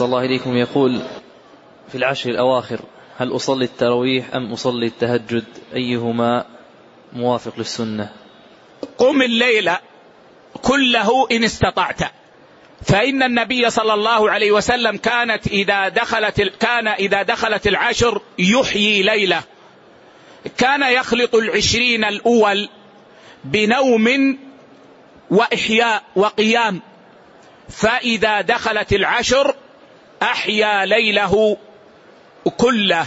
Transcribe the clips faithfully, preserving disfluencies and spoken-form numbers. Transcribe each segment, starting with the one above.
الله إليكم يقول: في العشر الأواخر هل أصلي التراويح أم أصلي التهجد؟ أيهما موافق للسنة؟ قم الليل كله إن استطعت، فإن النبي صلى الله عليه وسلم كانت إذا دخلت كان إذا دخلت العشر يحيي ليلة، كان يخلط العشرين الأول بنوم وإحياء وقيام، فإذا دخلت العشر أحيا ليله كله.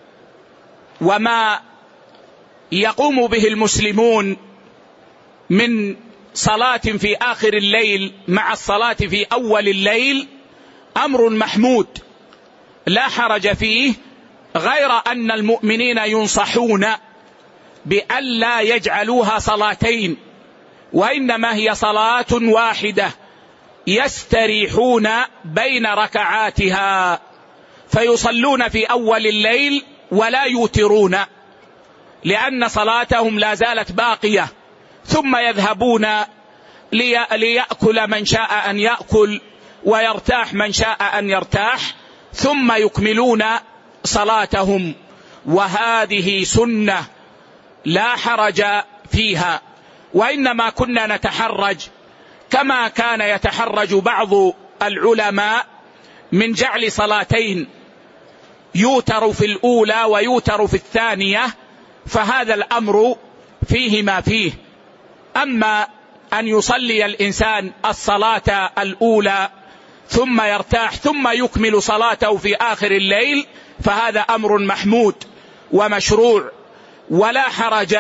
وما يقوم به المسلمون من صلاة في آخر الليل مع الصلاة في أول الليل أمر محمود لا حرج فيه، غير أن المؤمنين ينصحون بألا يجعلوها صلاتين، وإنما هي صلاة واحدة يستريحون بين ركعاتها، فيصلون في أول الليل ولا يوترون لأن صلاتهم لا زالت باقية، ثم يذهبون لي ليأكل من شاء أن يأكل ويرتاح من شاء أن يرتاح، ثم يكملون صلاتهم، وهذه سنة لا حرج فيها. وإنما كنا نتحرج كما كان يتحرج بعض العلماء من جعل صلاتين يوتر في الأولى ويوتر في الثانية، فهذا الأمر فيه ما فيه. أما أن يصلي الإنسان الصلاة الأولى ثم يرتاح ثم يكمل صلاته في آخر الليل، فهذا أمر محمود ومشروع ولا حرج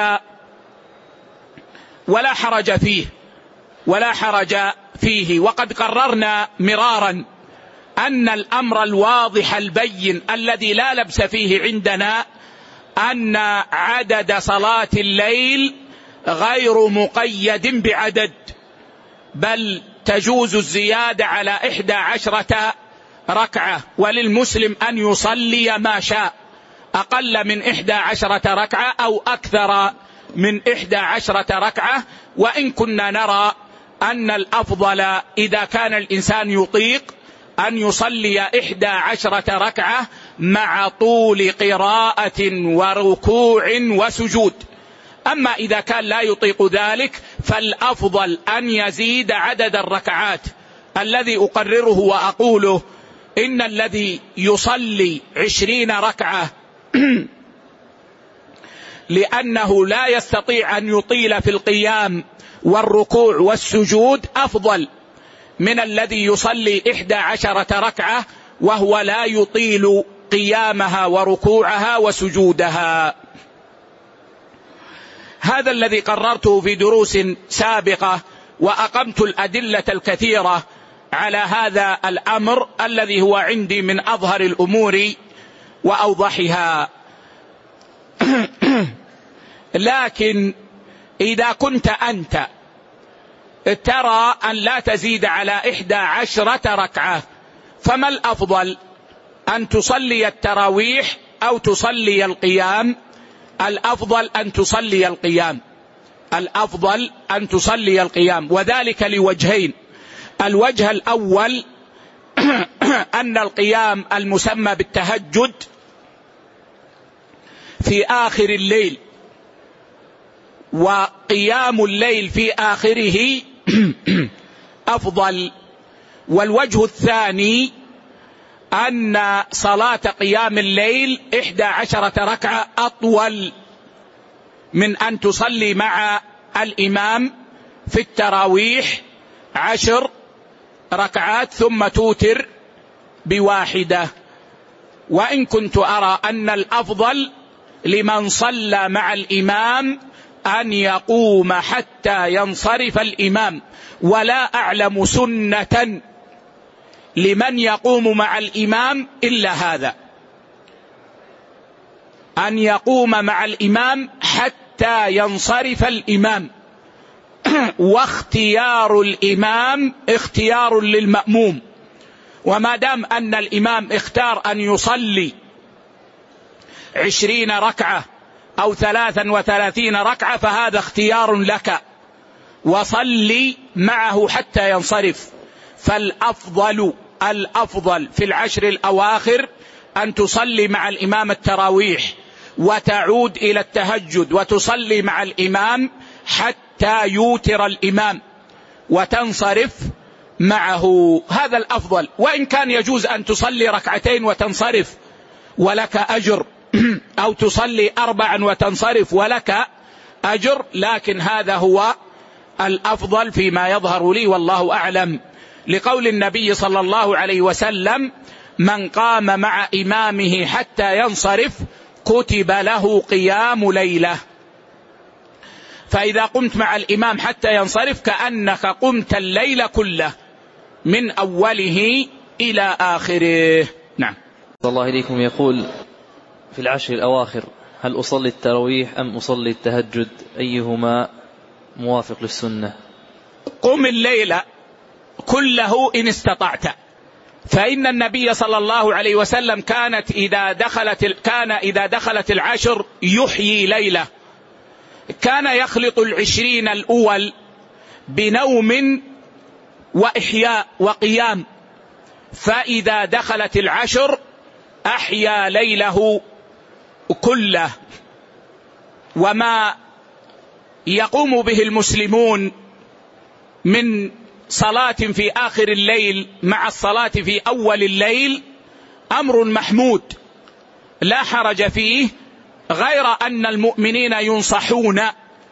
ولا حرج فيه ولا حرج فيه. وقد قررنا مرارا أن الأمر الواضح البين الذي لا لبس فيه عندنا أن عدد صلاة الليل غير مقيد بعدد، بل تجوز الزيادة على إحدى عشرة ركعة، وللمسلم أن يصلي ما شاء، أقل من إحدى عشرة ركعة أو أكثر من إحدى عشرة ركعة. وإن كنا نرى أن الأفضل إذا كان الإنسان يطيق أن يصلي إحدى عشرة ركعة مع طول قراءة وركوع وسجود. أما إذا كان لا يطيق ذلك فالأفضل أن يزيد عدد الركعات. الذي أقرره وأقوله إن الذي يصلي عشرين ركعة لأنه لا يستطيع أن يطيل في القيام والركوع والسجود أفضل من الذي يصلي إحدى عشرة ركعة وهو لا يطيل قيامها وركوعها وسجودها. هذا الذي قررته في دروس سابقة، وأقمت الأدلة الكثيرة على هذا الأمر الذي هو عندي من أظهر الأمور وأوضحها. لكن إذا كنت أنت ترى أن لا تزيد على إحدى عشرة ركعة، فما الأفضل، أن تصلي التراويح أو تصلي القيام؟ الأفضل أن تصلي القيام، الأفضل أن تصلي القيام، وذلك لوجهين. الوجه الأول أن القيام المسمى بالتهجد في آخر الليل، وقيام الليل في آخره أفضل. والوجه الثاني أن صلاة قيام الليل إحدى عشرة ركعة أطول من أن تصلي مع الإمام في التراويح عشر ركعات ثم توتر بواحدة. وإن كنت أرى أن الأفضل لمن صلى مع الإمام أن يقوم حتى ينصرف الإمام، ولا أعلم سنة لمن يقوم مع الإمام إلا هذا، أن يقوم مع الإمام حتى ينصرف الإمام. واختيار الإمام اختيار للمأموم، وما دام أن الإمام اختار أن يصلي عشرين ركعة أو ثلاثا وثلاثين ركعة فهذا اختيار لك، وصلي معه حتى ينصرف. فالأفضل الأفضل في العشر الأواخر أن تصلي مع الإمام التراويح وتعود إلى التهجد وتصلي مع الإمام حتى يوتر الإمام وتنصرف معه، هذا الأفضل. وإن كان يجوز أن تصلي ركعتين وتنصرف ولك أجر، أو تصلي أربعا وتنصرف ولك أجر، لكن هذا هو الأفضل فيما يظهر لي والله أعلم، لقول النبي صلى الله عليه وسلم: من قام مع إمامه حتى ينصرف كتب له قيام ليلة. فإذا قمت مع الإمام حتى ينصرف كأنك قمت الليل كله من أوله إلى آخره. نعم. الله إليكم يقول: في العشر الأواخر هل أصلي التراويح أم أصلي التهجد؟ أيهما موافق للسنة؟ قم الليل كله إن استطعت، فإن النبي صلى الله عليه وسلم كانت إذا دخلت كان إذا دخلت العشر يحيي ليلة، كان يخلط العشرين الأول بنوم وإحياء وقيام، فإذا دخلت العشر أحيا ليله كله. وما يقوم به المسلمون من صلاة في آخر الليل مع الصلاة في أول الليل أمر محمود لا حرج فيه، غير أن المؤمنين ينصحون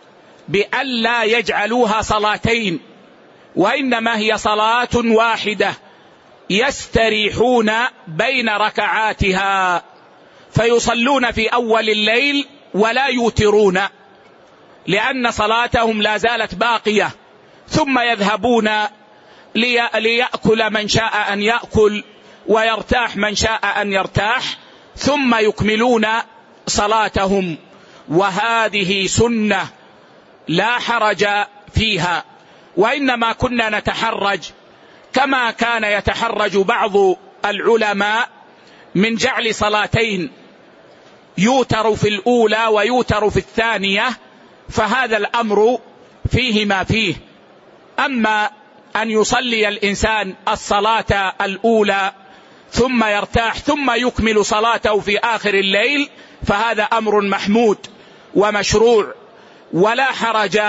بألا يجعلوها صلاتين، وإنما هي صلاة واحدة يستريحون بين ركعاتها، فيصلون في أول الليل ولا يوترون لأن صلاتهم لا زالت باقية، ثم يذهبون ليأكل من شاء أن يأكل ويرتاح من شاء أن يرتاح، ثم يكملون صلاتهم، وهذه سنة لا حرج فيها. وإنما كنا نتحرج كما كان يتحرج بعض العلماء من جعل صلاتين يوتر في الأولى ويوتر في الثانية، فهذا الأمر فيه ما فيه. أما أن يصلي الإنسان الصلاة الأولى ثم يرتاح ثم يكمل صلاته في آخر الليل، فهذا أمر محمود ومشروع ولا حرج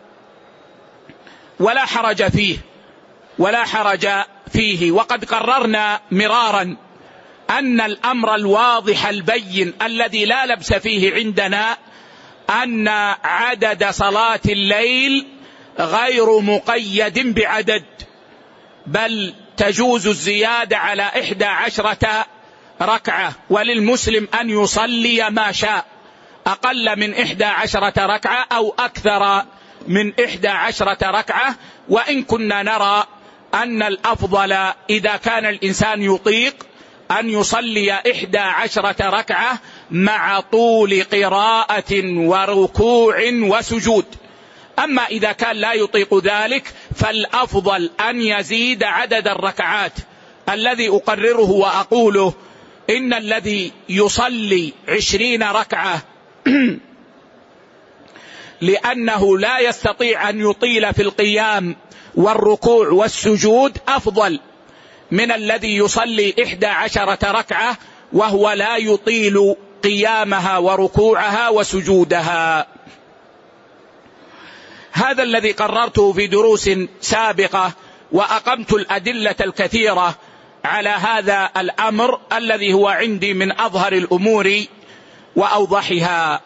ولا حرج فيه ولا حرج فيه وقد قررنا مرارا أن الأمر الواضح البين الذي لا لبس فيه عندنا أن عدد صلاة الليل غير مقيد بعدد، بل تجوز الزيادة على إحدى عشرة ركعة، وللمسلم أن يصلي ما شاء، أقل من إحدى عشرة ركعة أو أكثر من إحدى عشرة ركعة. وإن كنا نرى أن الأفضل إذا كان الإنسان يطيق أن يصلي إحدى عشرة ركعة مع طول قراءة وركوع وسجود. أما إذا كان لا يطيق ذلك فالأفضل أن يزيد عدد الركعات. الذي أقرره وأقوله إن الذي يصلي عشرين ركعة لأنه لا يستطيع أن يطيل في القيام والركوع والسجود أفضل من الذي يصلي إحدى عشرة ركعة وهو لا يطيل قيامها وركوعها وسجودها. هذا الذي قررته في دروس سابقة، وأقمت الأدلة الكثيرة على هذا الأمر الذي هو عندي من أظهر الأمور وأوضحها.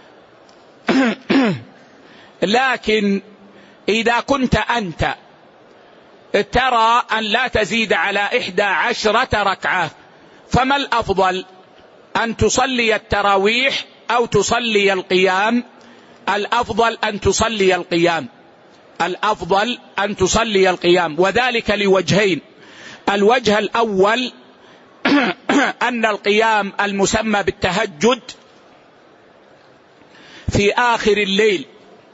لكن إذا كنت أنت ترى أن لا تزيد على إحدى عشرة ركعة، فما الأفضل، أن تصلي التراويح أو تصلي القيام؟ الأفضل أن تصلي القيام، الأفضل أن تصلي القيام، وذلك لوجهين. الوجه الأول أن القيام المسمى بالتهجد في آخر الليل،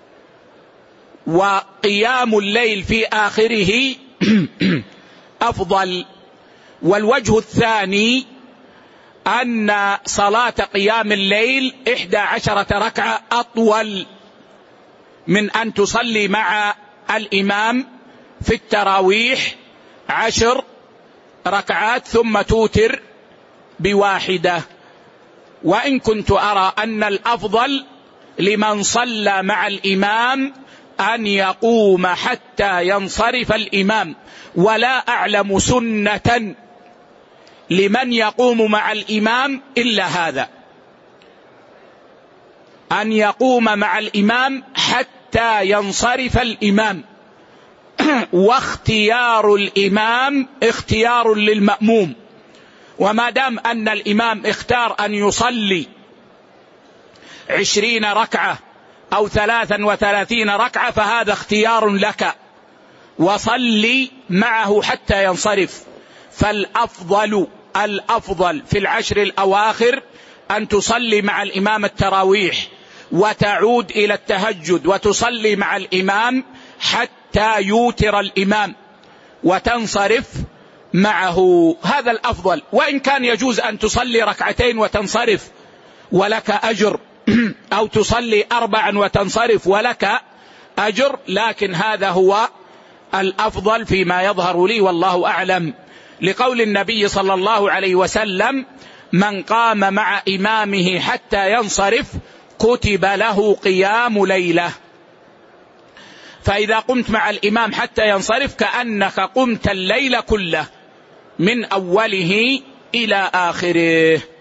وقيام الليل في آخره أفضل. والوجه الثاني أن صلاة قيام الليل إحدى عشرة ركعة أطول من أن تصلي مع الإمام في التراويح عشر ركعات ثم توتر بواحدة. وإن كنت أرى أن الأفضل لمن صلى مع الإمام أن يقوم حتى ينصرف الإمام، ولا أعلم سنة لمن يقوم مع الإمام إلا هذا، أن يقوم مع الإمام حتى ينصرف الإمام. واختيار الإمام اختيار للمأموم، وما دام أن الإمام اختار أن يصلي عشرين ركعة أو ثلاثا وثلاثين ركعة فهذا اختيار لك، وصلي معه حتى ينصرف. فالأفضل الأفضل في العشر الأواخر أن تصلي مع الإمام التراويح وتعود إلى التهجد وتصلي مع الإمام حتى يوتر الإمام وتنصرف معه، هذا الأفضل. وإن كان يجوز أن تصلي ركعتين وتنصرف ولك أجر، أو تصلي أربعا وتنصرف ولك أجر، لكن هذا هو الأفضل فيما يظهر لي والله أعلم، لقول النبي صلى الله عليه وسلم: من قام مع إمامه حتى ينصرف كتب له قيام ليلة. فإذا قمت مع الإمام حتى ينصرف كأنك قمت الليل كله من أوله إلى آخره.